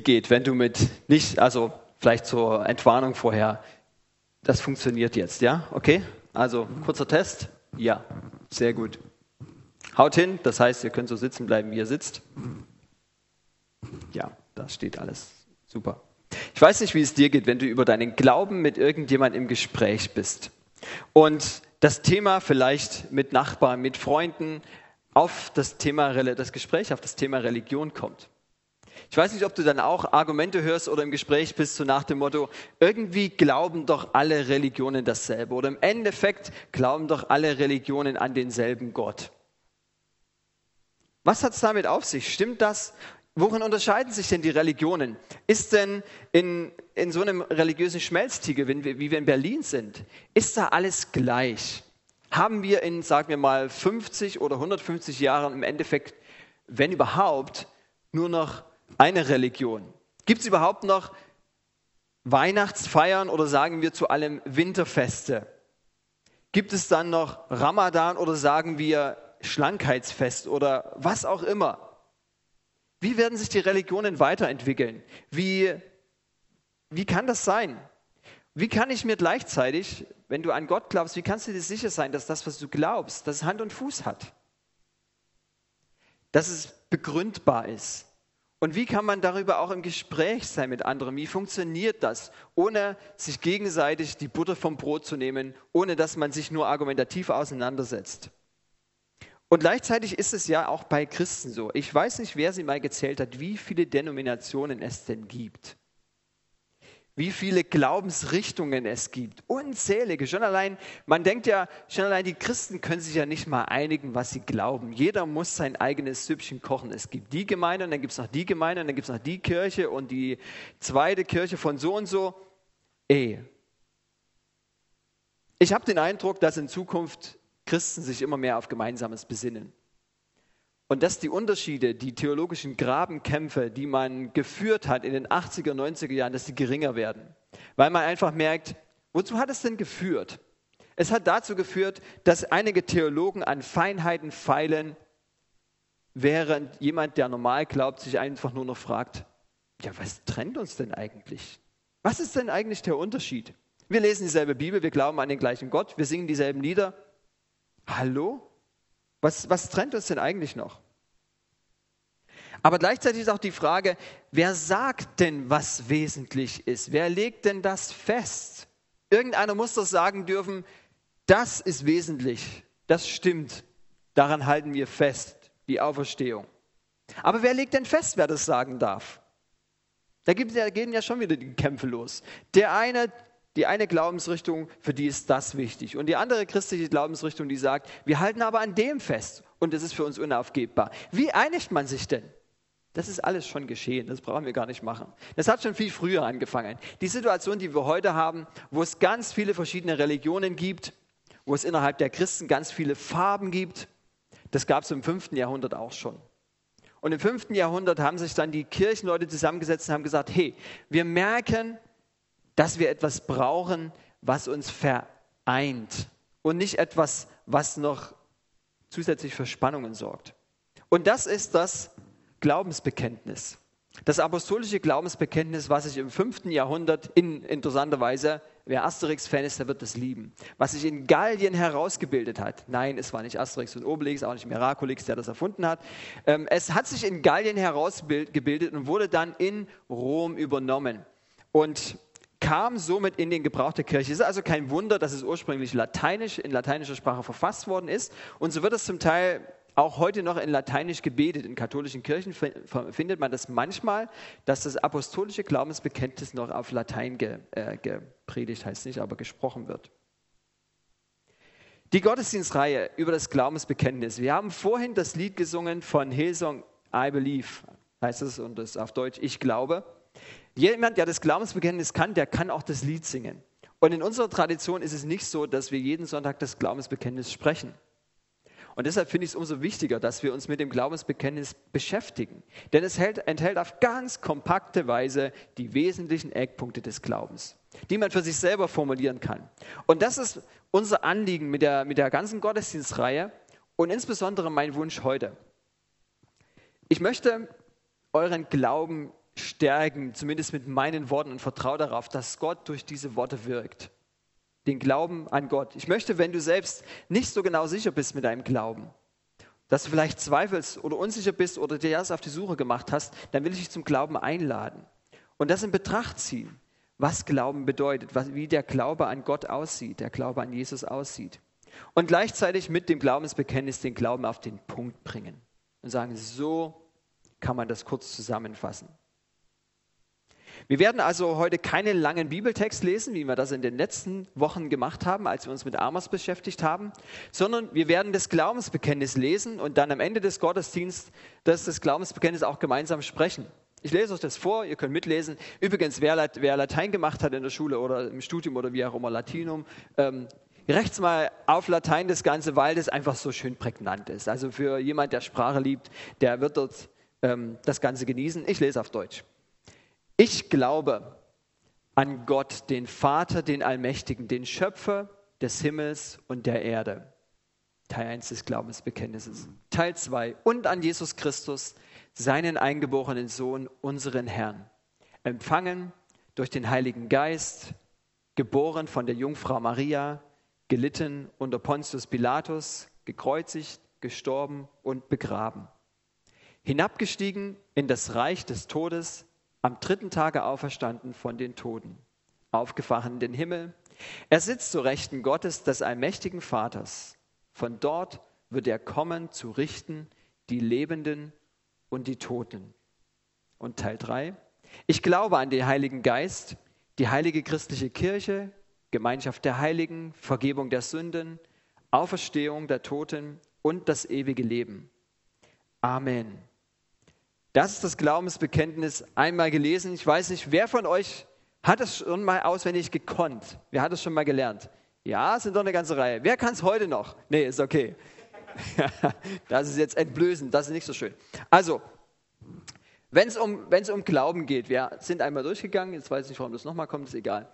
geht, wenn du also vielleicht zur Entwarnung vorher, das funktioniert jetzt, ja? Okay? Also, kurzer Test. Ja, sehr gut. Haut hin, das heißt, ihr könnt so sitzen bleiben, wie ihr sitzt. Ja, das steht alles super. Ich weiß nicht, wie es dir geht, wenn du über deinen Glauben mit irgendjemandem im Gespräch bist und das Thema vielleicht mit Nachbarn, mit Freunden auf das Gespräch auf das Thema Religion kommt. Ich weiß nicht, ob du dann auch Argumente hörst oder im Gespräch bist, so nach dem Motto, irgendwie glauben doch alle Religionen dasselbe oder im Endeffekt glauben doch alle Religionen an denselben Gott. Was hat es damit auf sich? Stimmt das? Worin unterscheiden sich denn die Religionen? Ist denn in so einem religiösen Schmelztiegel, wie wir in Berlin sind, ist da alles gleich? Haben wir in, sagen wir mal, 50 oder 150 Jahren im Endeffekt, wenn überhaupt, nur noch eine Religion? Gibt es überhaupt noch Weihnachtsfeiern oder sagen wir zu allem Winterfeste? Gibt es dann noch Ramadan oder sagen wir Schlankheitsfest oder was auch immer? Wie werden sich die Religionen weiterentwickeln? Wie kann das sein? Wie kann ich mir gleichzeitig, wenn du an Gott glaubst, wie kannst du dir sicher sein, dass das, was du glaubst, dass es Hand und Fuß hat? Dass es begründbar ist? Und wie kann man darüber auch im Gespräch sein mit anderen? Wie funktioniert das, ohne sich gegenseitig die Butter vom Brot zu nehmen, ohne dass man sich nur argumentativ auseinandersetzt? Und gleichzeitig ist es ja auch bei Christen so. Ich weiß nicht, wer sie mal gezählt hat, wie viele Denominationen es denn gibt. Wie viele Glaubensrichtungen es gibt. Unzählige. Man denkt ja, schon allein die Christen können sich ja nicht mal einigen, was sie glauben. Jeder muss sein eigenes Süppchen kochen. Es gibt die Gemeinde und dann gibt es noch die Gemeinde und dann gibt es noch die Kirche und die zweite Kirche von so und so. Ich habe den Eindruck, dass in Zukunft Christen sich immer mehr auf Gemeinsames besinnen. Und dass die Unterschiede, die theologischen Grabenkämpfe, die man geführt hat in den 80er, 90er Jahren, dass die geringer werden. Weil man einfach merkt, wozu hat es denn geführt? Es hat dazu geführt, dass einige Theologen an Feinheiten feilen, während jemand, der normal glaubt, sich einfach nur noch fragt, ja, was trennt uns denn eigentlich? Was ist denn eigentlich der Unterschied? Wir lesen dieselbe Bibel, wir glauben an den gleichen Gott, wir singen dieselben Lieder. Hallo? Was trennt uns denn eigentlich noch? Aber gleichzeitig ist auch die Frage, wer sagt denn, was wesentlich ist? Wer legt denn das fest? Irgendeiner muss doch sagen dürfen, das ist wesentlich, das stimmt, daran halten wir fest, die Auferstehung. Aber wer legt denn fest, wer das sagen darf? Da gehen ja schon wieder die Kämpfe los. Die eine Glaubensrichtung, für die ist das wichtig. Und die andere christliche Glaubensrichtung, die sagt, wir halten aber an dem fest und das ist für uns unaufgebbar. Wie einigt man sich denn? Das ist alles schon geschehen, das brauchen wir gar nicht machen. Das hat schon viel früher angefangen. Die Situation, die wir heute haben, wo es ganz viele verschiedene Religionen gibt, wo es innerhalb der Christen ganz viele Farben gibt, das gab es im 5. Jahrhundert auch schon. Und im 5. Jahrhundert haben sich dann die Kirchenleute zusammengesetzt und haben gesagt, hey, wir merken, dass wir etwas brauchen, was uns vereint und nicht etwas, was noch zusätzlich für Spannungen sorgt. Und das ist das Glaubensbekenntnis. Das apostolische Glaubensbekenntnis, was sich im 5. Jahrhundert interessanterweise, wer Asterix-Fan ist, der wird das lieben, was sich in Gallien herausgebildet hat. Nein, es war nicht Asterix und Obelix, auch nicht Miraculix, der das erfunden hat. Es hat sich in Gallien herausgebildet und wurde dann in Rom übernommen. Und kam somit in den Gebrauch der Kirche. Es ist also kein Wunder, dass es ursprünglich in lateinischer Sprache verfasst worden ist. Und so wird es zum Teil auch heute noch in Lateinisch gebetet. In katholischen Kirchen findet man das manchmal, dass das apostolische Glaubensbekenntnis noch auf Latein gepredigt, heißt nicht, aber gesprochen wird. Die Gottesdienstreihe über das Glaubensbekenntnis. Wir haben vorhin das Lied gesungen von Hillsong, I Believe, heißt es, und das auf Deutsch, ich glaube. Jemand, der das Glaubensbekenntnis kann, der kann auch das Lied singen. Und in unserer Tradition ist es nicht so, dass wir jeden Sonntag das Glaubensbekenntnis sprechen. Und deshalb finde ich es umso wichtiger, dass wir uns mit dem Glaubensbekenntnis beschäftigen. Denn es enthält auf ganz kompakte Weise die wesentlichen Eckpunkte des Glaubens, die man für sich selber formulieren kann. Und das ist unser Anliegen mit der ganzen Gottesdienstreihe und insbesondere mein Wunsch heute. Ich möchte euren Glauben stärken, zumindest mit meinen Worten, und vertraue darauf, dass Gott durch diese Worte wirkt. Den Glauben an Gott. Ich möchte, wenn du selbst nicht so genau sicher bist mit deinem Glauben, dass du vielleicht zweifelst oder unsicher bist oder dir erst auf die Suche gemacht hast, dann will ich dich zum Glauben einladen und das in Betracht ziehen, was Glauben bedeutet, wie der Glaube an Gott aussieht, der Glaube an Jesus aussieht. Und gleichzeitig mit dem Glaubensbekenntnis den Glauben auf den Punkt bringen und sagen, so kann man das kurz zusammenfassen. Wir werden also heute keinen langen Bibeltext lesen, wie wir das in den letzten Wochen gemacht haben, als wir uns mit Amos beschäftigt haben, sondern wir werden das Glaubensbekenntnis lesen und dann am Ende des Gottesdienstes das Glaubensbekenntnis auch gemeinsam sprechen. Ich lese euch das vor, ihr könnt mitlesen. Übrigens, wer Latein gemacht hat in der Schule oder im Studium oder wie auch immer, Latinum, rechts mal auf Latein das Ganze, weil das einfach so schön prägnant ist. Also für jemand, der Sprache liebt, der wird dort das Ganze genießen. Ich lese auf Deutsch. Ich glaube an Gott, den Vater, den Allmächtigen, den Schöpfer des Himmels und der Erde. Teil 1 des Glaubensbekenntnisses. Teil 2. Und an Jesus Christus, seinen eingeborenen Sohn, unseren Herrn. Empfangen durch den Heiligen Geist, geboren von der Jungfrau Maria, gelitten unter Pontius Pilatus, gekreuzigt, gestorben und begraben. Hinabgestiegen in das Reich des Todes, am 3. Tage auferstanden von den Toten, aufgefahren in den Himmel. Er sitzt zur Rechten Gottes, des allmächtigen Vaters. Von dort wird er kommen, zu richten die Lebenden und die Toten. Und Teil 3. Ich glaube an den Heiligen Geist, die heilige christliche Kirche, Gemeinschaft der Heiligen, Vergebung der Sünden, Auferstehung der Toten und das ewige Leben. Amen. Das ist das Glaubensbekenntnis einmal gelesen. Ich weiß nicht, wer von euch hat es schon mal auswendig gekonnt? Wer hat es schon mal gelernt? Ja, es sind doch eine ganze Reihe. Wer kann es heute noch? Nee, ist okay. Das ist jetzt entblößend, das ist nicht so schön. Also, wenn es um Glauben geht, wir sind einmal durchgegangen, jetzt weiß ich nicht, warum das nochmal kommt, ist egal.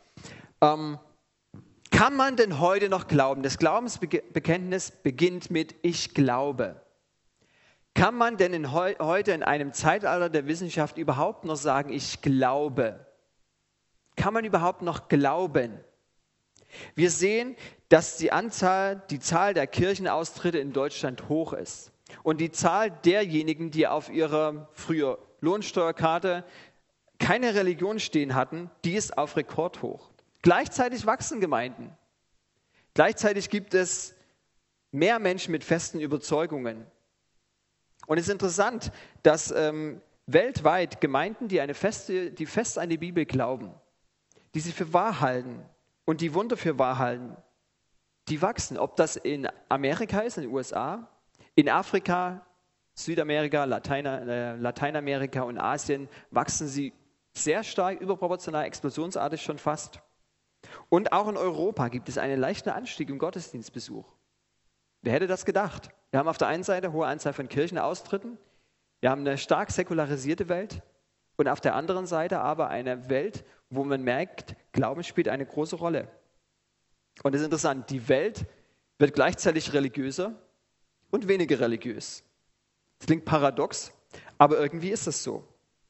Kann man denn heute noch glauben? Das Glaubensbekenntnis beginnt mit Ich glaube. Kann man denn heute in einem Zeitalter der Wissenschaft überhaupt noch sagen, ich glaube? Kann man überhaupt noch glauben? Wir sehen, dass die Zahl der Kirchenaustritte in Deutschland hoch ist. Und die Zahl derjenigen, die auf ihrer früher Lohnsteuerkarte keine Religion stehen hatten, die ist auf Rekordhoch. Gleichzeitig wachsen Gemeinden. Gleichzeitig gibt es mehr Menschen mit festen Überzeugungen. Und es ist interessant, dass weltweit Gemeinden, die fest an die Bibel glauben, die sie für wahr halten und die Wunder für wahr halten, die wachsen. Ob das in Amerika ist, in den USA, in Afrika, Südamerika, Lateinamerika und Asien, wachsen sie sehr stark, überproportional, explosionsartig schon fast. Und auch in Europa gibt es einen leichten Anstieg im Gottesdienstbesuch. Wer hätte das gedacht? Wir haben auf der einen Seite eine hohe Anzahl von Kirchenaustritten, wir haben eine stark säkularisierte Welt und auf der anderen Seite aber eine Welt, wo man merkt, Glauben spielt eine große Rolle. Und es ist interessant, die Welt wird gleichzeitig religiöser und weniger religiös. Das klingt paradox, aber irgendwie ist es so.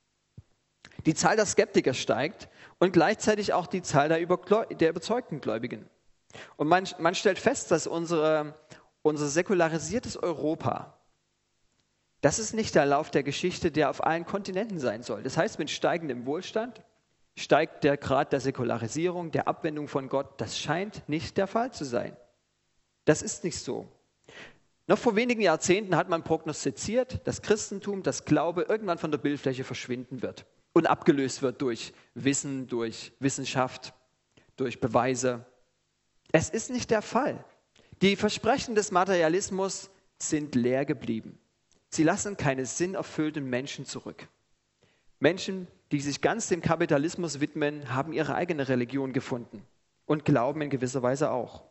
Die Zahl der Skeptiker steigt und gleichzeitig auch die Zahl der überzeugten Gläubigen. Und man stellt fest, dass unser säkularisiertes Europa, das ist nicht der Lauf der Geschichte, der auf allen Kontinenten sein soll. Das heißt, mit steigendem Wohlstand steigt der Grad der Säkularisierung, der Abwendung von Gott. Das scheint nicht der Fall zu sein. Das ist nicht so. Noch vor wenigen Jahrzehnten hat man prognostiziert, dass Christentum, das Glaube irgendwann von der Bildfläche verschwinden wird und abgelöst wird durch Wissen, durch Wissenschaft, durch Beweise. Es ist nicht der Fall. Die Versprechen des Materialismus sind leer geblieben. Sie lassen keine sinnerfüllten Menschen zurück. Menschen, die sich ganz dem Kapitalismus widmen, haben ihre eigene Religion gefunden und glauben in gewisser Weise auch.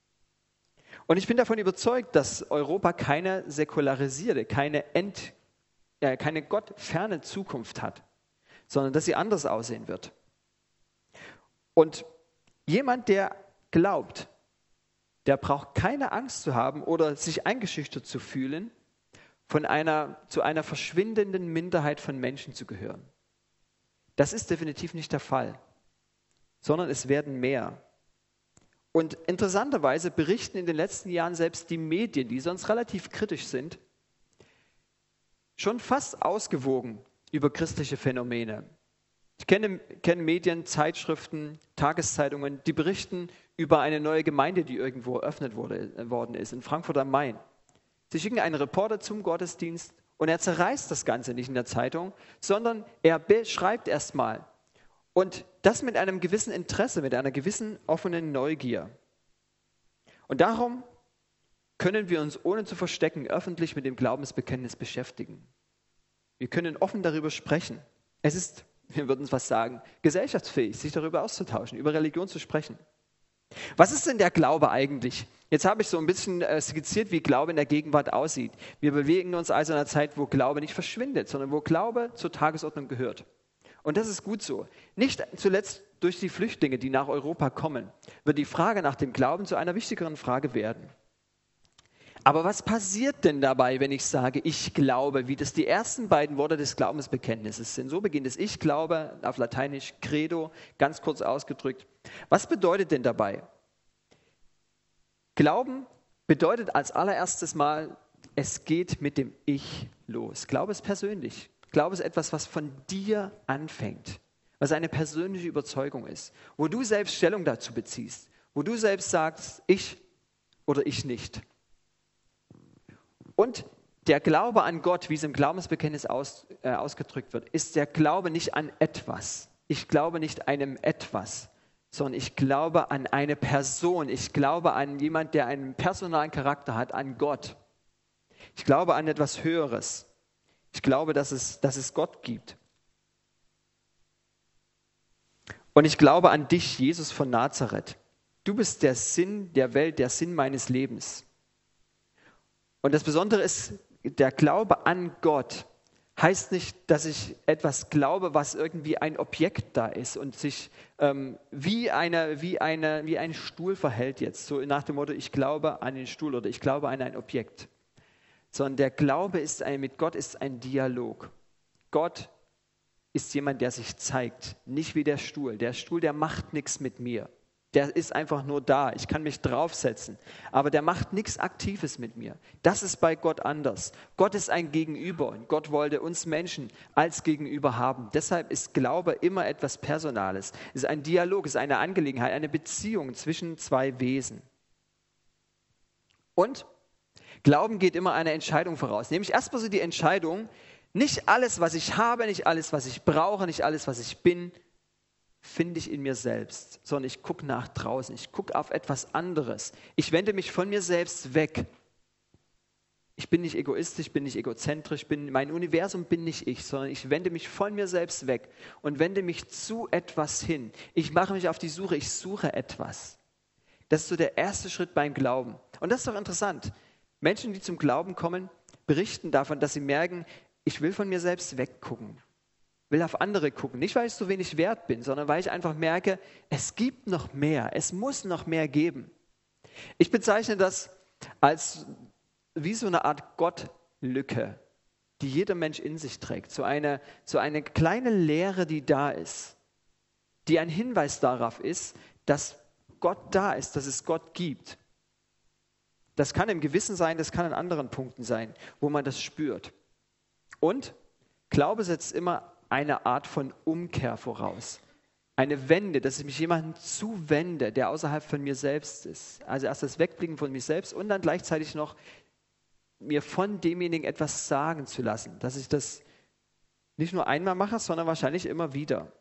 Und ich bin davon überzeugt, dass Europa keine säkularisierte, keine gottferne Zukunft hat, sondern dass sie anders aussehen wird. Und jemand, der glaubt, der braucht keine Angst zu haben oder sich eingeschüchtert zu fühlen, zu einer verschwindenden Minderheit von Menschen zu gehören. Das ist definitiv nicht der Fall, sondern es werden mehr. Und interessanterweise berichten in den letzten Jahren selbst die Medien, die sonst relativ kritisch sind, schon fast ausgewogen über christliche Phänomene. Ich kenne Medien, Zeitschriften, Tageszeitungen, die berichten über eine neue Gemeinde, die irgendwo eröffnet worden ist, in Frankfurt am Main. Sie schicken einen Reporter zum Gottesdienst und er zerreißt das Ganze nicht in der Zeitung, sondern er beschreibt erstmal. Und das mit einem gewissen Interesse, mit einer gewissen offenen Neugier. Und darum können wir uns ohne zu verstecken öffentlich mit dem Glaubensbekenntnis beschäftigen. Wir können offen darüber sprechen. Es ist, wir würden es was sagen, gesellschaftsfähig, sich darüber auszutauschen, über Religion zu sprechen. Was ist denn der Glaube eigentlich? Jetzt habe ich so ein bisschen skizziert, wie Glaube in der Gegenwart aussieht. Wir bewegen uns also in einer Zeit, wo Glaube nicht verschwindet, sondern wo Glaube zur Tagesordnung gehört. Und das ist gut so. Nicht zuletzt durch die Flüchtlinge, die nach Europa kommen, wird die Frage nach dem Glauben zu einer wichtigeren Frage werden. Aber was passiert denn dabei, wenn ich sage, ich glaube, wie das die ersten beiden Worte des Glaubensbekenntnisses sind? So beginnt es, ich glaube, auf Lateinisch Credo, ganz kurz ausgedrückt. Was bedeutet denn dabei? Glauben bedeutet als allererstes Mal, es geht mit dem Ich los. Glaube ist persönlich. Glaube ist etwas, was von dir anfängt, was eine persönliche Überzeugung ist, wo du selbst Stellung dazu beziehst, wo du selbst sagst, ich oder ich nicht. Und der Glaube an Gott, wie es im Glaubensbekenntnis ausgedrückt wird, ist der Glaube nicht an etwas. Ich glaube nicht einem etwas, sondern ich glaube an eine Person. Ich glaube an jemanden, der einen personalen Charakter hat, an Gott. Ich glaube an etwas Höheres. Ich glaube, dass es Gott gibt. Und ich glaube an dich, Jesus von Nazareth. Du bist der Sinn der Welt, der Sinn meines Lebens. Und das Besondere ist, der Glaube an Gott heißt nicht, dass ich etwas glaube, was irgendwie ein Objekt da ist und sich wie ein Stuhl verhält jetzt. So nach dem Motto, ich glaube an den Stuhl oder ich glaube an ein Objekt. Sondern der Glaube mit Gott ist ein Dialog. Gott ist jemand, der sich zeigt, nicht wie der Stuhl. Der Stuhl, der macht nichts mit mir. Der ist einfach nur da. Ich kann mich draufsetzen. Aber der macht nichts Aktives mit mir. Das ist bei Gott anders. Gott ist ein Gegenüber und Gott wollte uns Menschen als Gegenüber haben. Deshalb ist Glaube immer etwas Personales. Es ist ein Dialog, es ist eine Angelegenheit, eine Beziehung zwischen zwei Wesen. Und Glauben geht immer einer Entscheidung voraus. Nämlich erstmal so die Entscheidung, nicht alles, was ich habe, nicht alles, was ich brauche, nicht alles, was ich bin, finde ich in mir selbst, sondern ich gucke nach draußen, ich gucke auf etwas anderes. Ich wende mich von mir selbst weg. Ich bin nicht egoistisch, bin nicht egozentrisch, mein Universum bin nicht ich, sondern ich wende mich von mir selbst weg und wende mich zu etwas hin. Ich mache mich auf die Suche, ich suche etwas. Das ist so der erste Schritt beim Glauben. Und das ist doch interessant. Menschen, die zum Glauben kommen, berichten davon, dass sie merken, ich will von mir selbst weggucken, will auf andere gucken. Nicht, weil ich so wenig wert bin, sondern weil ich einfach merke, es gibt noch mehr, es muss noch mehr geben. Ich bezeichne das als wie so eine Art Gottlücke, die jeder Mensch in sich trägt. So eine kleine Leere, die da ist, die ein Hinweis darauf ist, dass Gott da ist, dass es Gott gibt. Das kann im Gewissen sein, das kann an anderen Punkten sein, wo man das spürt. Und Glaube setzt immer eine Art von Umkehr voraus. Eine Wende, dass ich mich jemandem zuwende, der außerhalb von mir selbst ist. Also erst das Wegblicken von mir selbst und dann gleichzeitig noch mir von demjenigen etwas sagen zu lassen. Dass ich das nicht nur einmal mache, sondern wahrscheinlich immer wieder.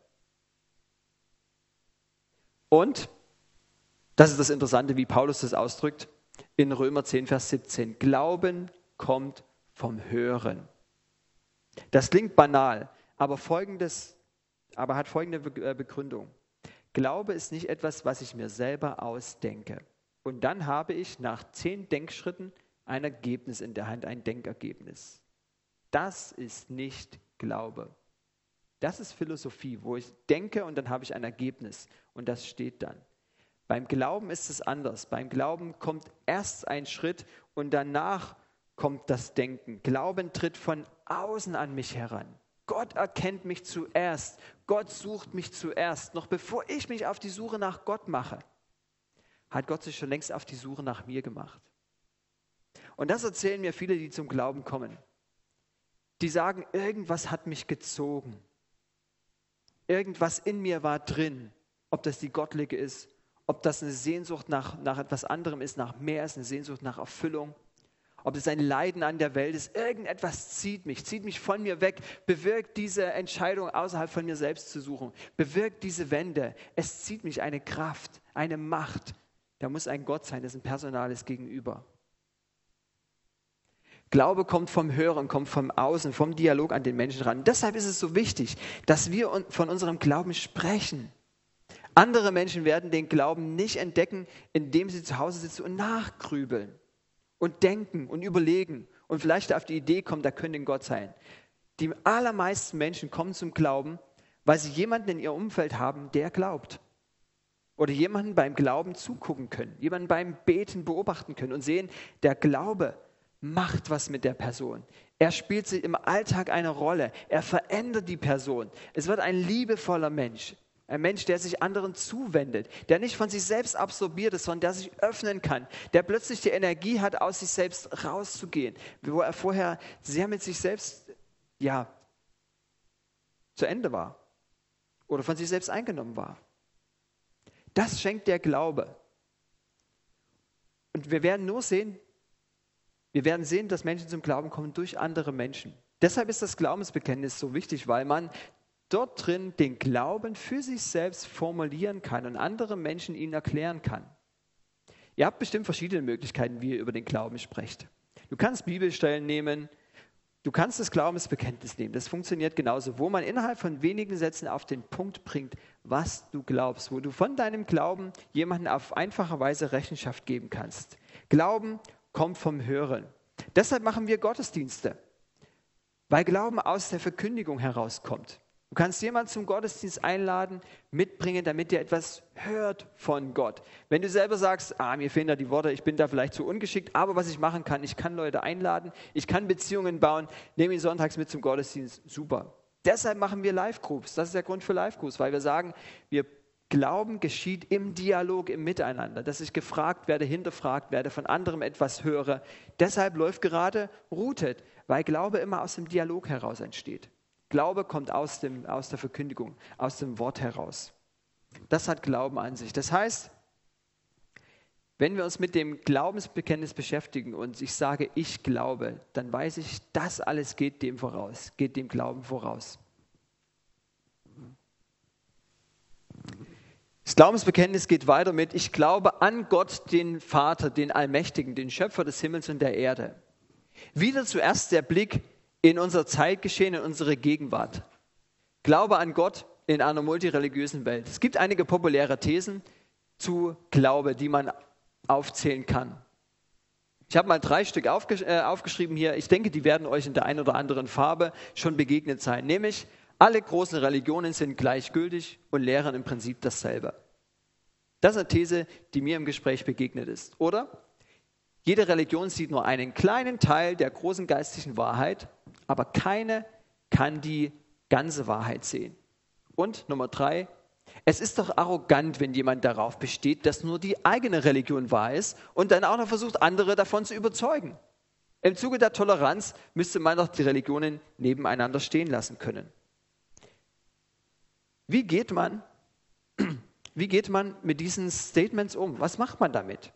Und, das ist das Interessante, wie Paulus das ausdrückt, in Römer 10, Vers 17. Glauben kommt vom Hören. Das klingt banal, aber hat folgende Begründung. Glaube ist nicht etwas, was ich mir selber ausdenke. Und dann habe ich nach 10 Denkschritten ein Ergebnis in der Hand, ein Denkergebnis. Das ist nicht Glaube. Das ist Philosophie, wo ich denke und dann habe ich ein Ergebnis und das steht dann. Beim Glauben ist es anders. Beim Glauben kommt erst ein Schritt und danach kommt das Denken. Glauben tritt von außen an mich heran. Gott erkennt mich zuerst. Gott sucht mich zuerst. Noch bevor ich mich auf die Suche nach Gott mache, hat Gott sich schon längst auf die Suche nach mir gemacht. Und das erzählen mir viele, die zum Glauben kommen. Die sagen, irgendwas hat mich gezogen. Irgendwas in mir war drin. Ob das die Gottlige ist, ob das eine Sehnsucht nach etwas anderem ist, nach mehr ist, eine Sehnsucht nach Erfüllung. Ob es ein Leiden an der Welt ist, irgendetwas zieht mich von mir weg, bewirkt diese Entscheidung außerhalb von mir selbst zu suchen, bewirkt diese Wende. Es zieht mich eine Kraft, eine Macht. Da muss ein Gott sein, das ein personales Gegenüber. Glaube kommt vom Hören, kommt vom Außen, vom Dialog an den Menschen ran. Deshalb ist es so wichtig, dass wir von unserem Glauben sprechen. Andere Menschen werden den Glauben nicht entdecken, indem sie zu Hause sitzen und nachgrübeln und denken und überlegen und vielleicht auf die Idee kommen, da könnte ein Gott sein. Die allermeisten Menschen kommen zum Glauben, weil sie jemanden in ihrem Umfeld haben, der glaubt. Oder jemanden beim Glauben zugucken können, jemanden beim Beten beobachten können und sehen, der Glaube macht was mit der Person. Er spielt sich im Alltag eine Rolle. Er verändert die Person. Es wird ein liebevoller Mensch. Ein Mensch, der sich anderen zuwendet, der nicht von sich selbst absorbiert ist, sondern der sich öffnen kann, der plötzlich die Energie hat, aus sich selbst rauszugehen, wo er vorher sehr mit sich selbst, zu Ende war oder von sich selbst eingenommen war. Das schenkt der Glaube. Und wir werden sehen, dass Menschen zum Glauben kommen durch andere Menschen. Deshalb ist das Glaubensbekenntnis so wichtig, weil man dort drin den Glauben für sich selbst formulieren kann und andere Menschen ihn erklären kann. Ihr habt bestimmt verschiedene Möglichkeiten, wie ihr über den Glauben sprecht. Du kannst Bibelstellen nehmen, du kannst das Glaubensbekenntnis nehmen. Das funktioniert genauso, wo man innerhalb von wenigen Sätzen auf den Punkt bringt, was du glaubst, wo du von deinem Glauben jemandem auf einfache Weise Rechenschaft geben kannst. Glauben kommt vom Hören. Deshalb machen wir Gottesdienste, weil Glauben aus der Verkündigung herauskommt. Du kannst jemanden zum Gottesdienst einladen, mitbringen, damit er etwas hört von Gott. Wenn du selber sagst, mir fehlen da die Worte, ich bin da vielleicht zu ungeschickt, aber was ich machen kann, ich kann Leute einladen, ich kann Beziehungen bauen, nehme ihn sonntags mit zum Gottesdienst, super. Deshalb machen wir Live-Groups, das ist der Grund für Live-Groups, weil wir sagen, wir Glauben geschieht im Dialog, im Miteinander, dass ich gefragt werde, hinterfragt werde, von anderem etwas höre. Deshalb läuft gerade Rooted, weil Glaube immer aus dem Dialog heraus entsteht. Glaube kommt aus der Verkündigung, aus dem Wort heraus. Das hat Glauben an sich. Das heißt, wenn wir uns mit dem Glaubensbekenntnis beschäftigen und ich sage, ich glaube, dann weiß ich, das alles geht dem voraus, geht dem Glauben voraus. Das Glaubensbekenntnis geht weiter mit, ich glaube an Gott, den Vater, den Allmächtigen, den Schöpfer des Himmels und der Erde. Wieder zuerst der Blick in unser Zeitgeschehen, in unsere Gegenwart. Glaube an Gott in einer multireligiösen Welt. Es gibt einige populäre Thesen zu Glaube, die man aufzählen kann. Ich habe mal 3 Stück aufgeschrieben hier. Ich denke, die werden euch in der einen oder anderen Farbe schon begegnet sein. Nämlich, alle großen Religionen sind gleichgültig und lehren im Prinzip dasselbe. Das ist eine These, die mir im Gespräch begegnet ist. Oder? Jede Religion sieht nur einen kleinen Teil der großen geistlichen Wahrheit, aber keine kann die ganze Wahrheit sehen. Und Nummer 3, es ist doch arrogant, wenn jemand darauf besteht, dass nur die eigene Religion wahr ist und dann auch noch versucht, andere davon zu überzeugen. Im Zuge der Toleranz müsste man doch die Religionen nebeneinander stehen lassen können. Wie geht man mit diesen Statements um? Was macht man damit?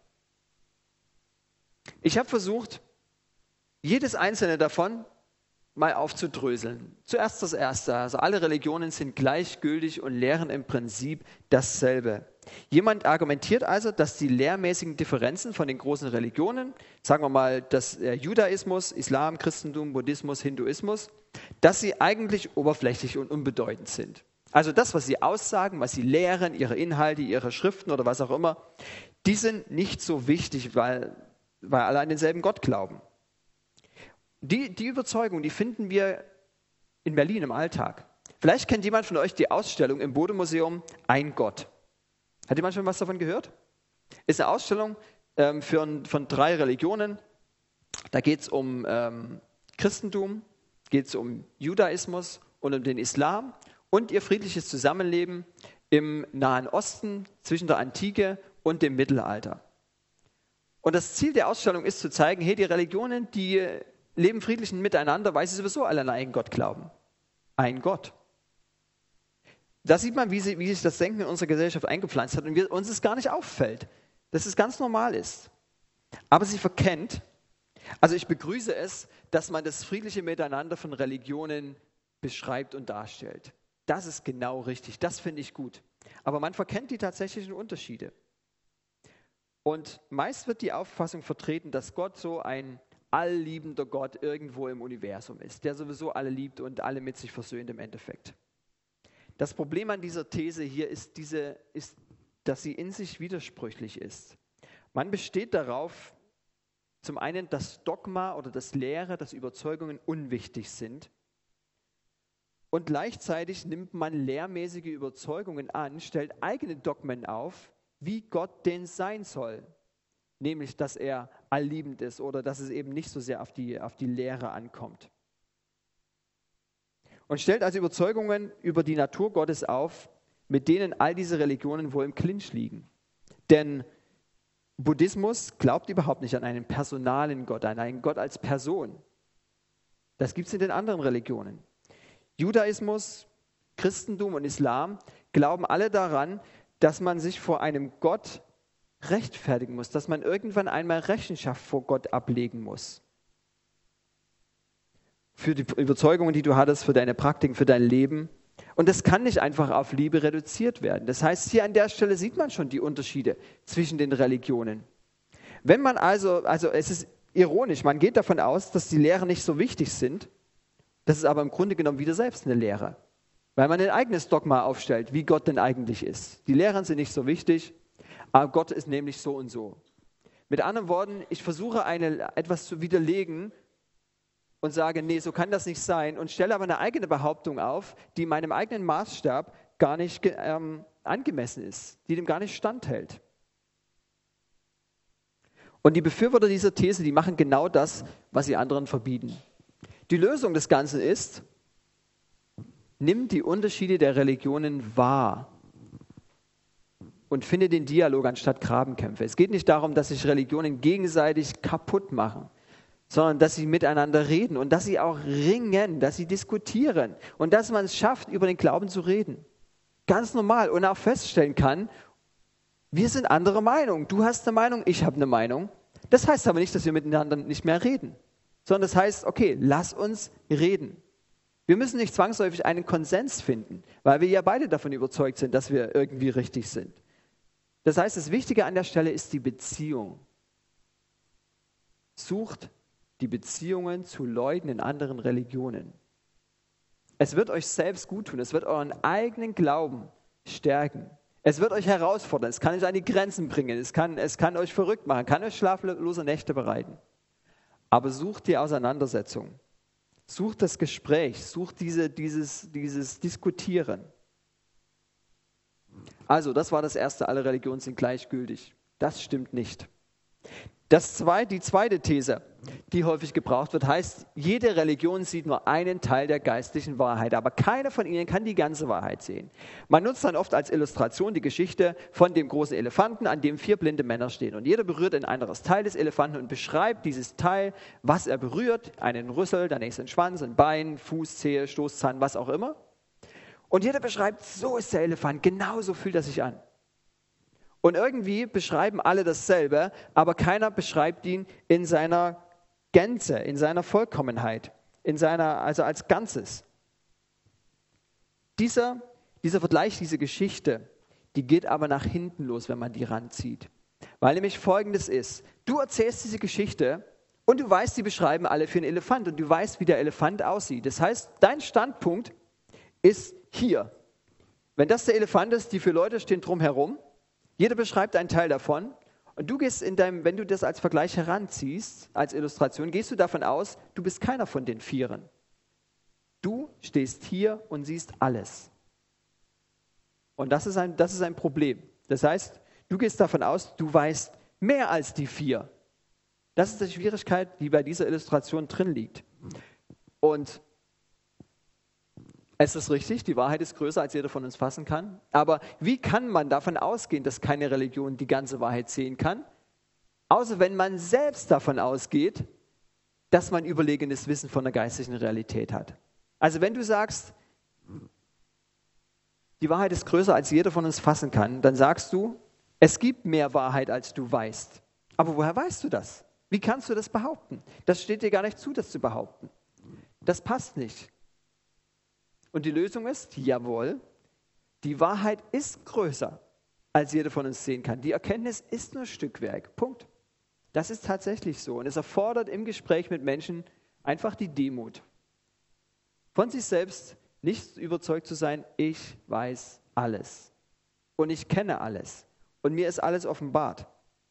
Ich habe versucht, jedes einzelne davon mal aufzudröseln. Zuerst das Erste, also alle Religionen sind gleichgültig und lehren im Prinzip dasselbe. Jemand argumentiert also, dass die lehrmäßigen Differenzen von den großen Religionen, sagen wir mal das Judaismus, Islam, Christentum, Buddhismus, Hinduismus, dass sie eigentlich oberflächlich und unbedeutend sind. Also das, was sie aussagen, was sie lehren, ihre Inhalte, ihre Schriften oder was auch immer, die sind nicht so wichtig, weil alle an denselben Gott glauben. Die Überzeugung, die finden wir in Berlin im Alltag. Vielleicht kennt jemand von euch die Ausstellung im Bode-Museum Ein Gott. Hat jemand schon was davon gehört? Ist eine Ausstellung von 3 Religionen. Da geht es um Christentum, geht es um Judaismus und um den Islam und ihr friedliches Zusammenleben im Nahen Osten zwischen der Antike und dem Mittelalter. Und das Ziel der Ausstellung ist zu zeigen, hey, die Religionen, die leben friedlich miteinander, weil sie sowieso alle an einen Gott glauben. Ein Gott. Da sieht man, wie sich das Denken in unserer Gesellschaft eingepflanzt hat und uns es gar nicht auffällt, dass es ganz normal ist. Aber sie verkennt, also ich begrüße es, dass man das friedliche Miteinander von Religionen beschreibt und darstellt. Das ist genau richtig, das finde ich gut. Aber man verkennt die tatsächlichen Unterschiede. Und meist wird die Auffassung vertreten, dass Gott so ein allliebender Gott irgendwo im Universum ist, der sowieso alle liebt und alle mit sich versöhnt im Endeffekt. Das Problem an dieser These hier ist, dass sie in sich widersprüchlich ist. Man besteht darauf, zum einen, dass Dogma oder das Lehre, dass Überzeugungen unwichtig sind. Und gleichzeitig nimmt man lehrmäßige Überzeugungen an, stellt eigene Dogmen auf, wie Gott denn sein soll. Nämlich, dass er allliebend ist oder dass es eben nicht so sehr auf die Lehre ankommt. Und stellt also Überzeugungen über die Natur Gottes auf, mit denen all diese Religionen wohl im Clinch liegen. Denn Buddhismus glaubt überhaupt nicht an einen personalen Gott, an einen Gott als Person. Das gibt es in den anderen Religionen. Judaismus, Christentum und Islam glauben alle daran, dass man sich vor einem Gott rechtfertigen muss, dass man irgendwann einmal Rechenschaft vor Gott ablegen muss. Für die Überzeugungen, die du hattest, für deine Praktiken, für dein Leben. Und das kann nicht einfach auf Liebe reduziert werden. Das heißt, hier an der Stelle sieht man schon die Unterschiede zwischen den Religionen. Wenn man also es ist ironisch, man geht davon aus, dass die Lehren nicht so wichtig sind, das ist aber im Grunde genommen wieder selbst eine Lehre. Weil man ein eigenes Dogma aufstellt, wie Gott denn eigentlich ist. Die Lehren sind nicht so wichtig, aber Gott ist nämlich so und so. Mit anderen Worten, ich versuche etwas zu widerlegen und sage, nee, so kann das nicht sein und stelle aber eine eigene Behauptung auf, die meinem eigenen Maßstab gar nicht angemessen ist, die dem gar nicht standhält. Und die Befürworter dieser These, die machen genau das, was sie anderen verbieten. Die Lösung des Ganzen ist, nimm die Unterschiede der Religionen wahr und finde den Dialog anstatt Grabenkämpfe. Es geht nicht darum, dass sich Religionen gegenseitig kaputt machen, sondern dass sie miteinander reden und dass sie auch ringen, dass sie diskutieren und dass man es schafft, über den Glauben zu reden. Ganz normal und auch feststellen kann, wir sind anderer Meinung. Du hast eine Meinung, ich habe eine Meinung. Das heißt aber nicht, dass wir miteinander nicht mehr reden, sondern das heißt, okay, lass uns reden. Wir müssen nicht zwangsläufig einen Konsens finden, weil wir ja beide davon überzeugt sind, dass wir irgendwie richtig sind. Das heißt, das Wichtige an der Stelle ist die Beziehung. Sucht die Beziehungen zu Leuten in anderen Religionen. Es wird euch selbst gut tun, es wird euren eigenen Glauben stärken. Es wird euch herausfordern, es kann euch an die Grenzen bringen, es kann euch verrückt machen, kann euch schlaflose Nächte bereiten. Aber sucht die Auseinandersetzung, sucht das Gespräch, sucht dieses Diskutieren. Also, das war das Erste, alle Religionen sind gleichgültig. Das stimmt nicht. Die zweite These, die häufig gebraucht wird, heißt, jede Religion sieht nur einen Teil der geistlichen Wahrheit, aber keiner von ihnen kann die ganze Wahrheit sehen. Man nutzt dann oft als Illustration die Geschichte von dem großen Elefanten, an dem 4 blinde Männer stehen. Und jeder berührt ein anderes Teil des Elefanten und beschreibt dieses Teil, was er berührt, einen Rüssel, der nächste einen Schwanz, ein Bein, Fuß, Zehe, Stoßzahn, was auch immer. Und jeder beschreibt, so ist der Elefant, genau so fühlt er sich an. Und irgendwie beschreiben alle dasselbe, aber keiner beschreibt ihn in seiner Gänze, in seiner Vollkommenheit, also als Ganzes. Dieser Vergleich, diese Geschichte, die geht aber nach hinten los, wenn man die ranzieht. Weil nämlich Folgendes ist, du erzählst diese Geschichte und du weißt, die beschreiben alle für einen Elefant und du weißt, wie der Elefant aussieht. Das heißt, dein Standpunkt ist hier. Wenn das der Elefant ist, die 4 Leute stehen drumherum, jeder beschreibt einen Teil davon und du gehst wenn du das als Vergleich heranziehst, als Illustration, gehst du davon aus, du bist keiner von den 4. Du stehst hier und siehst alles. Und das ist ein Problem. Das heißt, du gehst davon aus, du weißt mehr als die 4. Das ist die Schwierigkeit, die bei dieser Illustration drin liegt. Und Es ist richtig, die Wahrheit ist größer, als jeder von uns fassen kann. Aber wie kann man davon ausgehen, dass keine Religion die ganze Wahrheit sehen kann? Außer wenn man selbst davon ausgeht, dass man überlegenes Wissen von der geistlichen Realität hat. Also wenn du sagst, die Wahrheit ist größer, als jeder von uns fassen kann, dann sagst du, es gibt mehr Wahrheit, als du weißt. Aber woher weißt du das? Wie kannst du das behaupten? Das steht dir gar nicht zu, das zu behaupten. Das passt nicht. Und die Lösung ist, jawohl, die Wahrheit ist größer, als jeder von uns sehen kann. Die Erkenntnis ist nur Stückwerk. Punkt. Das ist tatsächlich so. Und es erfordert im Gespräch mit Menschen einfach die Demut. Von sich selbst nicht überzeugt zu sein, ich weiß alles. Und ich kenne alles. Und mir ist alles offenbart.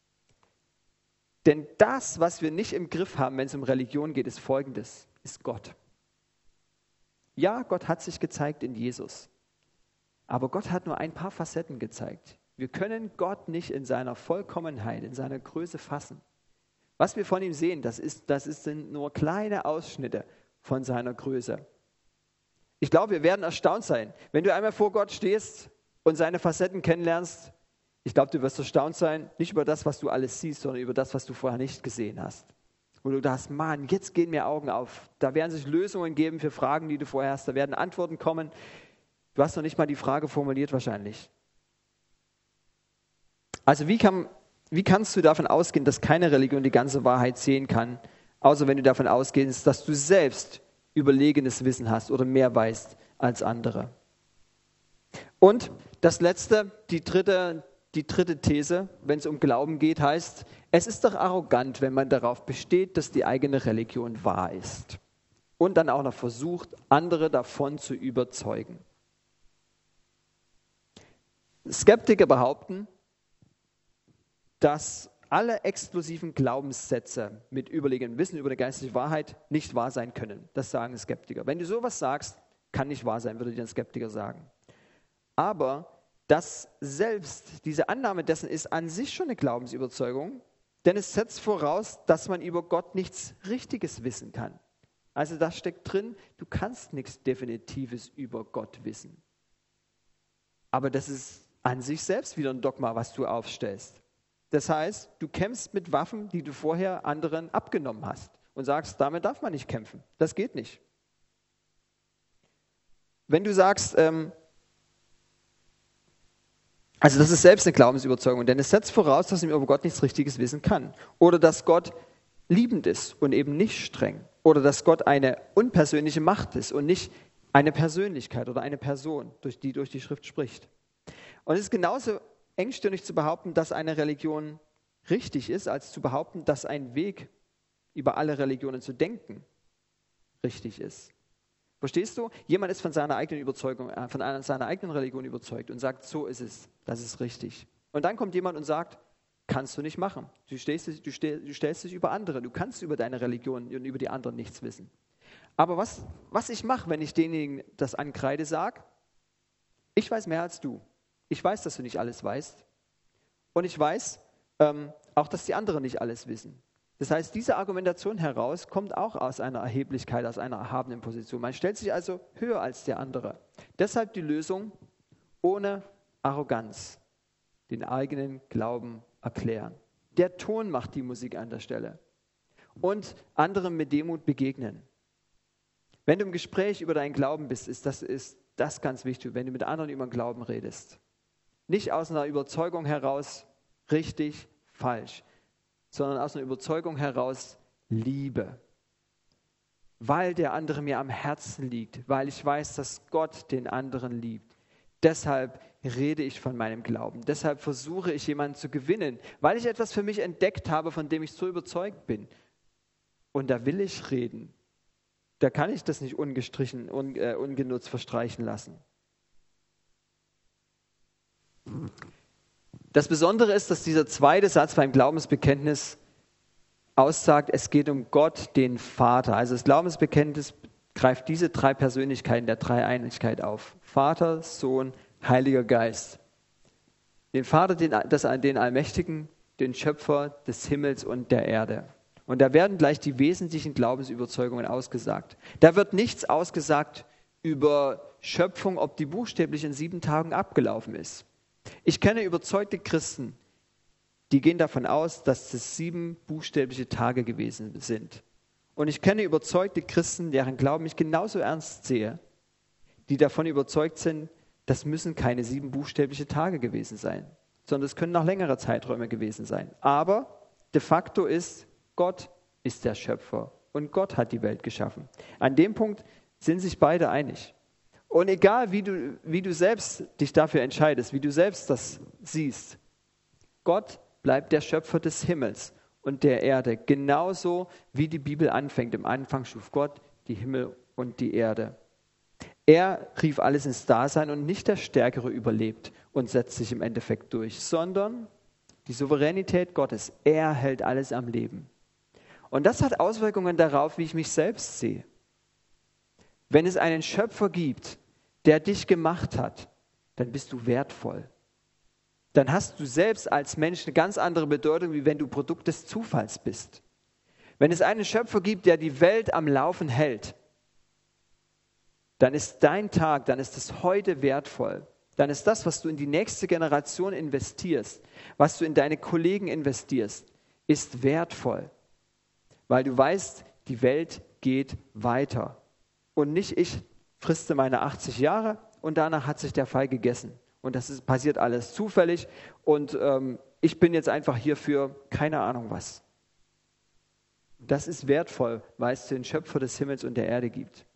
Denn das, was wir nicht im Griff haben, wenn es um Religion geht, ist Folgendes, ist Gott. Ja, Gott hat sich gezeigt in Jesus. Aber Gott hat nur ein paar Facetten gezeigt. Wir können Gott nicht in seiner Vollkommenheit, in seiner Größe fassen. Was wir von ihm sehen, sind nur kleine Ausschnitte von seiner Größe. Ich glaube, wir werden erstaunt sein, wenn du einmal vor Gott stehst und seine Facetten kennenlernst. Ich glaube, du wirst erstaunt sein, nicht über das, was du alles siehst, sondern über das, was du vorher nicht gesehen hast. Wo du dachtest, Mann, jetzt gehen mir Augen auf. Da werden sich Lösungen geben für Fragen, die du vorher hast. Da werden Antworten kommen. Du hast noch nicht mal die Frage formuliert wahrscheinlich. Also wie kannst du davon ausgehen, dass keine Religion die ganze Wahrheit sehen kann, außer wenn du davon ausgehst, dass du selbst überlegenes Wissen hast oder mehr weißt als andere. Und das Letzte, die dritte These, wenn es um Glauben geht, heißt, es ist doch arrogant, wenn man darauf besteht, dass die eigene Religion wahr ist und dann auch noch versucht, andere davon zu überzeugen. Skeptiker behaupten, dass alle exklusiven Glaubenssätze mit überlegenem Wissen über die geistliche Wahrheit nicht wahr sein können. Das sagen Skeptiker. Wenn du sowas sagst, kann nicht wahr sein, würde dir ein Skeptiker sagen. Aber das selbst, diese Annahme dessen ist an sich schon eine Glaubensüberzeugung, denn es setzt voraus, dass man über Gott nichts Richtiges wissen kann. Also da steckt drin, du kannst nichts Definitives über Gott wissen. Aber das ist an sich selbst wieder ein Dogma, was du aufstellst. Das heißt, du kämpfst mit Waffen, die du vorher anderen abgenommen hast und sagst, damit darf man nicht kämpfen. Das geht nicht. Wenn du sagst, also das ist selbst eine Glaubensüberzeugung, denn es setzt voraus, dass man über Gott nichts Richtiges wissen kann. Oder dass Gott liebend ist und eben nicht streng. Oder dass Gott eine unpersönliche Macht ist und nicht eine Persönlichkeit oder eine Person, durch die Schrift spricht. Und es ist genauso engstirnig zu behaupten, dass eine Religion richtig ist, als zu behaupten, dass ein Weg, über alle Religionen zu denken, richtig ist. Verstehst du? Jemand ist von seiner eigenen Überzeugung, von seiner eigenen Religion überzeugt und sagt, so ist es, das ist richtig. Und dann kommt jemand und sagt, kannst du nicht machen. Du stellst dich über andere, du kannst über deine Religion und über die anderen nichts wissen. Aber was ich mache, wenn ich denjenigen das ankreide, sage, ich weiß mehr als du. Ich weiß, dass du nicht alles weißt. Und ich weiß auch, dass die anderen nicht alles wissen. Das heißt, diese Argumentation heraus kommt auch aus einer Erheblichkeit, aus einer erhabenen Position. Man stellt sich also höher als der andere. Deshalb die Lösung, ohne Arroganz den eigenen Glauben erklären. Der Ton macht die Musik an der Stelle. Und anderen mit Demut begegnen. Wenn du im Gespräch über deinen Glauben bist, ist das ganz wichtig, wenn du mit anderen über den Glauben redest. Nicht aus einer Überzeugung heraus, richtig, falsch, sondern aus einer Überzeugung heraus, Liebe. Weil der andere mir am Herzen liegt, weil ich weiß, dass Gott den anderen liebt. Deshalb rede ich von meinem Glauben. Deshalb versuche ich, jemanden zu gewinnen, weil ich etwas für mich entdeckt habe, von dem ich so überzeugt bin. Und da will ich reden. Da kann ich das nicht ungestrichen, ungenutzt verstreichen lassen. Das Besondere ist, dass dieser zweite Satz beim Glaubensbekenntnis aussagt, es geht um Gott, den Vater. Also das Glaubensbekenntnis greift diese drei Persönlichkeiten der Dreieinigkeit auf. Vater, Sohn, Heiliger Geist. Den Vater, den Allmächtigen, den Schöpfer des Himmels und der Erde. Und da werden gleich die wesentlichen Glaubensüberzeugungen ausgesagt. Da wird nichts ausgesagt über Schöpfung, ob die buchstäblich in 7 Tagen abgelaufen ist. Ich kenne überzeugte Christen, die gehen davon aus, dass es 7 buchstäbliche Tage gewesen sind. Und ich kenne überzeugte Christen, deren Glauben ich genauso ernst sehe, die davon überzeugt sind, das müssen keine 7 buchstäbliche Tage gewesen sein, sondern es können noch längere Zeiträume gewesen sein. Aber de facto ist, Gott ist der Schöpfer und Gott hat die Welt geschaffen. An dem Punkt sind sich beide einig. Und egal, wie du selbst dich dafür entscheidest, wie du selbst das siehst, Gott bleibt der Schöpfer des Himmels und der Erde, genauso wie die Bibel anfängt. Im Anfang schuf Gott die Himmel und die Erde. Er rief alles ins Dasein und nicht der Stärkere überlebt und setzt sich im Endeffekt durch, sondern die Souveränität Gottes. Er hält alles am Leben. Und das hat Auswirkungen darauf, wie ich mich selbst sehe. Wenn es einen Schöpfer gibt, der dich gemacht hat, dann bist du wertvoll. Dann hast du selbst als Mensch eine ganz andere Bedeutung, wie wenn du Produkt des Zufalls bist. Wenn es einen Schöpfer gibt, der die Welt am Laufen hält, dann ist dein Tag, dann ist es heute wertvoll. Dann ist das, was du in die nächste Generation investierst, was du in deine Kollegen investierst, ist wertvoll. Weil du weißt, die Welt geht weiter. Und nicht ich friste meine 80 Jahre und danach hat sich der Fall gegessen. Und das passiert alles zufällig und ich bin jetzt einfach hier für keine Ahnung was. Das ist wertvoll, weil es den Schöpfer des Himmels und der Erde gibt.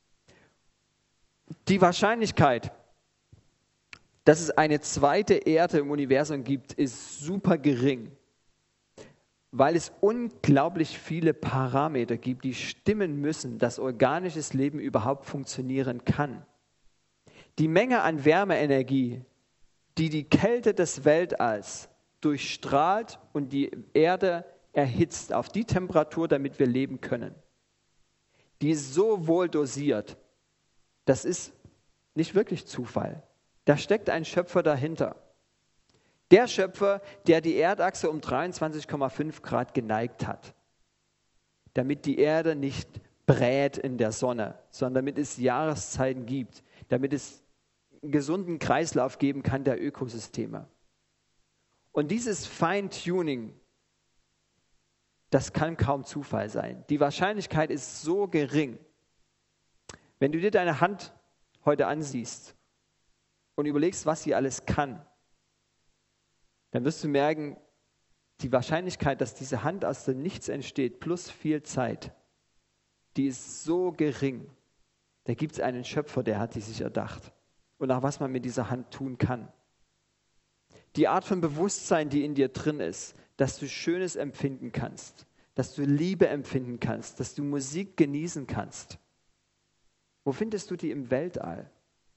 Die Wahrscheinlichkeit, dass es eine zweite Erde im Universum gibt, ist super gering, weil es unglaublich viele Parameter gibt, die stimmen müssen, dass organisches Leben überhaupt funktionieren kann. Die Menge an Wärmeenergie, die die Kälte des Weltalls durchstrahlt und die Erde erhitzt auf die Temperatur, damit wir leben können, die ist so wohl dosiert, das ist nicht wirklich Zufall. Da steckt ein Schöpfer dahinter. Der Schöpfer, der die Erdachse um 23,5 Grad geneigt hat, damit die Erde nicht brät in der Sonne, sondern damit es Jahreszeiten gibt, damit es einen gesunden Kreislauf geben kann der Ökosysteme. Und dieses Feintuning, das kann kaum Zufall sein. Die Wahrscheinlichkeit ist so gering. Wenn du dir deine Hand heute ansiehst und überlegst, was sie alles kann, dann wirst du merken, die Wahrscheinlichkeit, dass diese Hand aus dem Nichts entsteht, plus viel Zeit, die ist so gering. Da gibt es einen Schöpfer, der hat die sich erdacht. Und auch was man mit dieser Hand tun kann. Die Art von Bewusstsein, die in dir drin ist, dass du Schönes empfinden kannst, dass du Liebe empfinden kannst, dass du Musik genießen kannst. Wo findest du die im Weltall?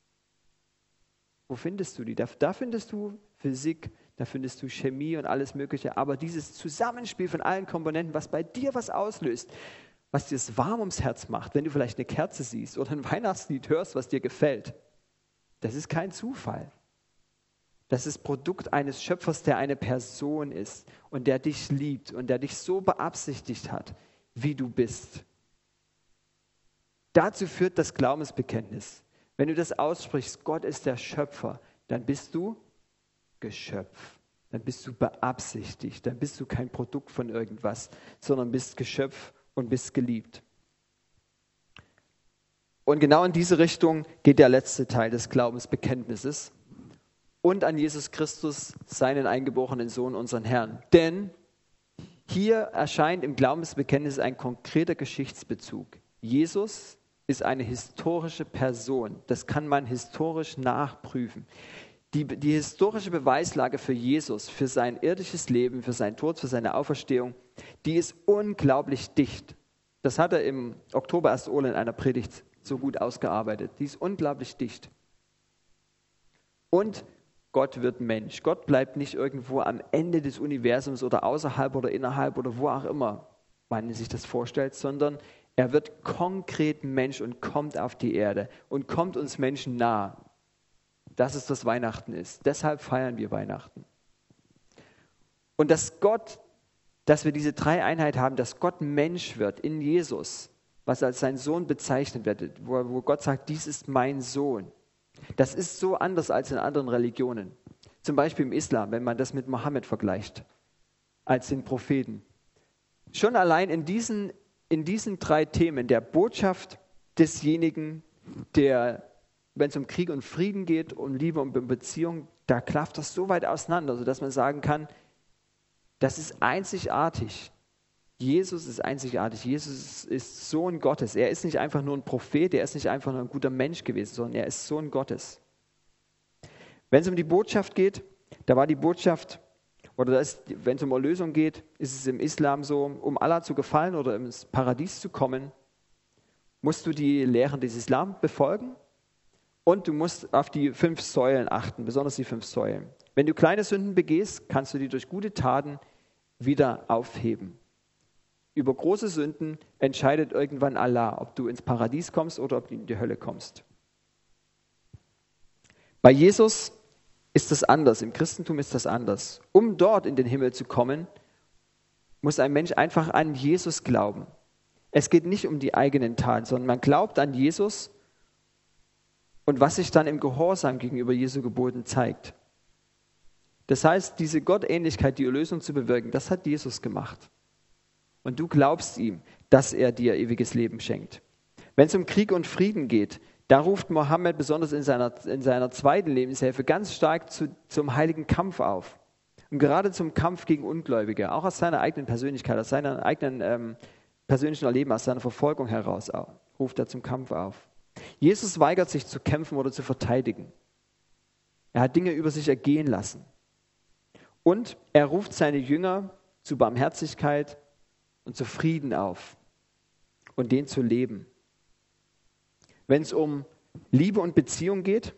Wo findest du die? Da findest du Physik, da findest du Chemie und alles Mögliche. Aber dieses Zusammenspiel von allen Komponenten, was bei dir was auslöst, was dir es warm ums Herz macht, wenn du vielleicht eine Kerze siehst oder ein Weihnachtslied hörst, was dir gefällt, das ist kein Zufall. Das ist Produkt eines Schöpfers, der eine Person ist und der dich liebt und der dich so beabsichtigt hat, wie du bist. Dazu führt das Glaubensbekenntnis. Wenn du das aussprichst, Gott ist der Schöpfer, dann bist du Geschöpf. Dann bist du beabsichtigt. Dann bist du kein Produkt von irgendwas, sondern bist Geschöpf und bist geliebt. Und genau in diese Richtung geht der letzte Teil des Glaubensbekenntnisses. Und an Jesus Christus, seinen eingeborenen Sohn, unseren Herrn. Denn hier erscheint im Glaubensbekenntnis ein konkreter Geschichtsbezug. Jesus ist eine historische Person. Das kann man historisch nachprüfen. Die historische Beweislage für Jesus, für sein irdisches Leben, für seinen Tod, für seine Auferstehung, die ist unglaublich dicht. Das hat er im Oktober erst Ole in einer Predigt so gut ausgearbeitet. Die ist unglaublich dicht. Und Gott wird Mensch. Gott bleibt nicht irgendwo am Ende des Universums oder außerhalb oder innerhalb oder wo auch immer man sich das vorstellt, sondern er wird konkret Mensch und kommt auf die Erde und kommt uns Menschen nahe. Das ist, was Weihnachten ist. Deshalb feiern wir Weihnachten. Und dass wir diese Dreieinheit haben, dass Gott Mensch wird in Jesus was als sein Sohn bezeichnet wird, wo Gott sagt, dies ist mein Sohn. Das ist so anders als in anderen Religionen. Zum Beispiel im Islam, wenn man das mit Mohammed vergleicht, als den Propheten. Schon allein in diesen 3 Themen der Botschaft desjenigen, der, wenn es um Krieg und Frieden geht, um Liebe und um Beziehung, da klafft das so weit auseinander, sodass man sagen kann, das ist einzigartig. Jesus ist einzigartig. Jesus ist Sohn Gottes. Er ist nicht einfach nur ein Prophet, er ist nicht einfach nur ein guter Mensch gewesen, sondern er ist Sohn Gottes. Wenn es um die Botschaft geht, da war die Botschaft, oder wenn es um Erlösung geht, ist es im Islam so, um Allah zu gefallen oder ins Paradies zu kommen, musst du die Lehren des Islam befolgen und du musst auf die 5 Säulen achten, besonders die 5 Säulen. Wenn du kleine Sünden begehst, kannst du die durch gute Taten wieder aufheben. Über große Sünden entscheidet irgendwann Allah, ob du ins Paradies kommst oder ob du in die Hölle kommst. Bei Jesus ist das anders, im Christentum ist das anders. Um dort in den Himmel zu kommen, muss ein Mensch einfach an Jesus glauben. Es geht nicht um die eigenen Taten, sondern man glaubt an Jesus und was sich dann im Gehorsam gegenüber Jesu Geboten zeigt. Das heißt, diese Gottähnlichkeit, die Erlösung zu bewirken, das hat Jesus gemacht. Und du glaubst ihm, dass er dir ewiges Leben schenkt. Wenn es um Krieg und Frieden geht, da ruft Mohammed besonders in seiner zweiten Lebenshälfte ganz stark zum heiligen Kampf auf. Und gerade zum Kampf gegen Ungläubige, auch aus seiner eigenen Persönlichkeit, aus seinem eigenen persönlichen Erleben, aus seiner Verfolgung heraus ruft er zum Kampf auf. Jesus weigert sich zu kämpfen oder zu verteidigen. Er hat Dinge über sich ergehen lassen. Und er ruft seine Jünger zu Barmherzigkeit und zu Frieden auf und den zu leben. Wenn es um Liebe und Beziehung geht,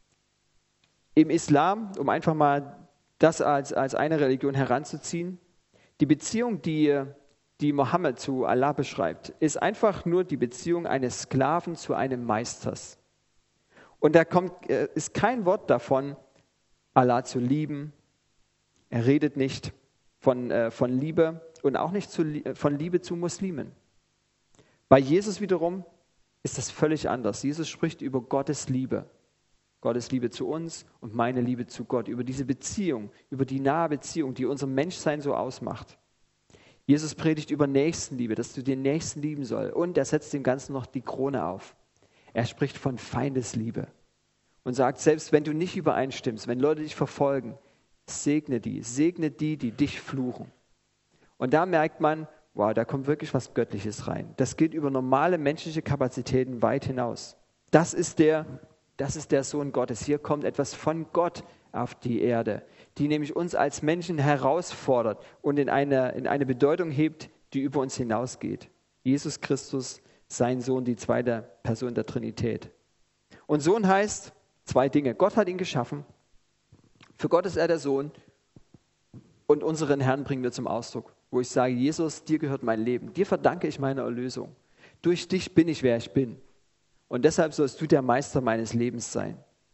im Islam, um einfach mal das als eine Religion heranzuziehen, die Beziehung, die Mohammed zu Allah beschreibt, ist einfach nur die Beziehung eines Sklaven zu einem Meisters. Und da ist kein Wort davon, Allah zu lieben. Er redet nicht von Liebe und auch nicht von Liebe zu Muslimen. Bei Jesus wiederum ist das völlig anders. Jesus spricht über Gottes Liebe zu uns und meine Liebe zu Gott, über diese Beziehung, über die nahe Beziehung, die unser Menschsein so ausmacht. Jesus predigt über Nächstenliebe, dass du den Nächsten lieben sollst. Und er setzt dem Ganzen noch die Krone auf. Er spricht von Feindesliebe und sagt, selbst wenn du nicht übereinstimmst, wenn Leute dich verfolgen, segne die, die dich fluchen. Und da merkt man, wow, da kommt wirklich was Göttliches rein. Das geht über normale menschliche Kapazitäten weit hinaus. Das ist der Sohn Gottes. Hier kommt etwas von Gott auf die Erde, die nämlich uns als Menschen herausfordert und in eine Bedeutung hebt, die über uns hinausgeht. Jesus Christus, sein Sohn, die zweite Person der Trinität. Und Sohn heißt 2 Dinge. Gott hat ihn geschaffen. Für Gott ist er der Sohn. Und unseren Herrn bringen wir zum Ausdruck, wo ich sage, Jesus, dir gehört mein Leben. Dir verdanke ich meine Erlösung. Durch dich bin ich, wer ich bin. Und deshalb sollst du der Meister meines Lebens sein.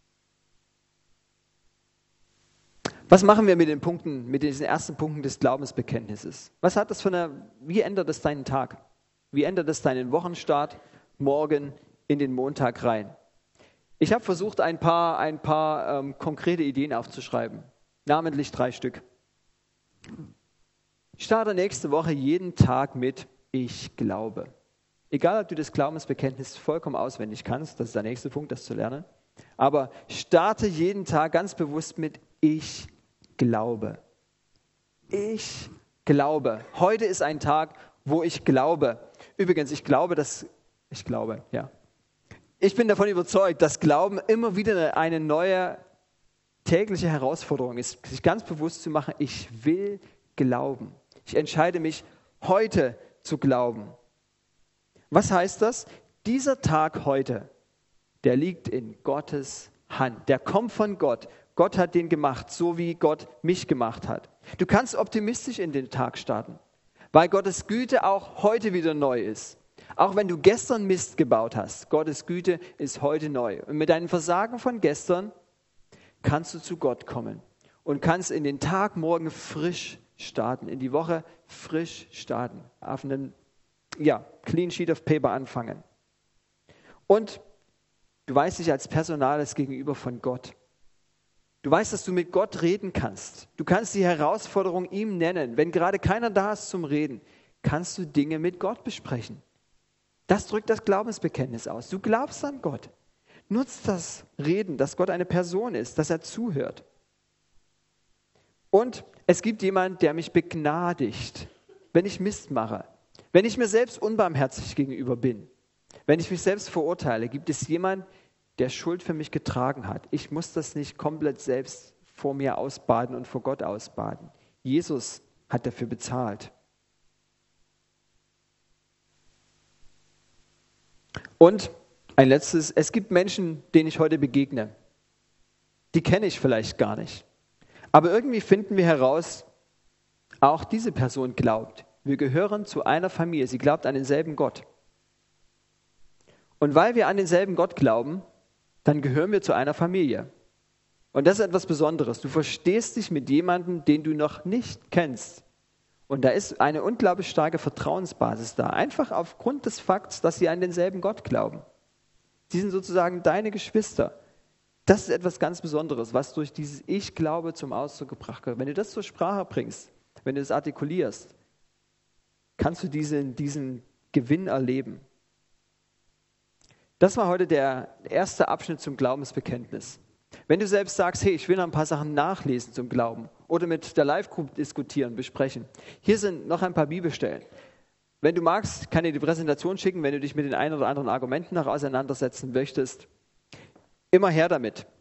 Was machen wir mit diesen ersten Punkten des Glaubensbekenntnisses? Wie ändert es deinen Tag? Wie ändert es deinen Wochenstart morgen in den Montag rein? Ich habe versucht, ein paar konkrete Ideen aufzuschreiben, namentlich 3 Stück. Ich starte nächste Woche jeden Tag mit Ich glaube. Egal, ob du das Glaubensbekenntnis vollkommen auswendig kannst, das ist der nächste Punkt, das zu lernen. Aber starte jeden Tag ganz bewusst mit Ich glaube. Ich glaube. Heute ist ein Tag, wo ich glaube. Übrigens, ich bin davon überzeugt, dass Glauben immer wieder eine neue tägliche Herausforderung ist, sich ganz bewusst zu machen, ich will glauben. Ich entscheide mich, heute zu glauben. Was heißt das? Dieser Tag heute, der liegt in Gottes Hand. Der kommt von Gott. Gott hat den gemacht, so wie Gott mich gemacht hat. Du kannst optimistisch in den Tag starten, weil Gottes Güte auch heute wieder neu ist. Auch wenn du gestern Mist gebaut hast, Gottes Güte ist heute neu. Und mit deinen Versagen von gestern kannst du zu Gott kommen und kannst in den Tag morgen frisch starten, in die Woche frisch starten, auf einen clean sheet of paper anfangen. Und du weißt dich als personales Gegenüber von Gott. Du weißt, dass du mit Gott reden kannst. Du kannst die Herausforderung ihm nennen. Wenn gerade keiner da ist zum Reden, kannst du Dinge mit Gott besprechen. Das drückt das Glaubensbekenntnis aus. Du glaubst an Gott. Nutzt das Reden, dass Gott eine Person ist, dass er zuhört. Und es gibt jemanden, der mich begnadigt, wenn ich Mist mache. Wenn ich mir selbst unbarmherzig gegenüber bin. Wenn ich mich selbst verurteile, gibt es jemanden, der Schuld für mich getragen hat. Ich muss das nicht komplett selbst vor mir ausbaden und vor Gott ausbaden. Jesus hat dafür bezahlt. Und ein letztes, es gibt Menschen, denen ich heute begegne. Die kenne ich vielleicht gar nicht. Aber irgendwie finden wir heraus, auch diese Person glaubt. Wir gehören zu einer Familie. Sie glaubt an denselben Gott. Und weil wir an denselben Gott glauben, dann gehören wir zu einer Familie. Und das ist etwas Besonderes. Du verstehst dich mit jemandem, den du noch nicht kennst. Und da ist eine unglaublich starke Vertrauensbasis da. Einfach aufgrund des Fakts, dass sie an denselben Gott glauben. Sie sind sozusagen deine Geschwister. Das ist etwas ganz Besonderes, was durch dieses Ich-Glaube zum Ausdruck gebracht wird. Wenn du das zur Sprache bringst, wenn du das artikulierst, kannst du diesen Gewinn erleben. Das war heute der erste Abschnitt zum Glaubensbekenntnis. Wenn du selbst sagst, hey, ich will noch ein paar Sachen nachlesen zum Glauben oder mit der Live-Group diskutieren, besprechen. Hier sind noch ein paar Bibelstellen. Wenn du magst, kann ich dir die Präsentation schicken, wenn du dich mit den ein oder anderen Argumenten noch auseinandersetzen möchtest. Immer her damit.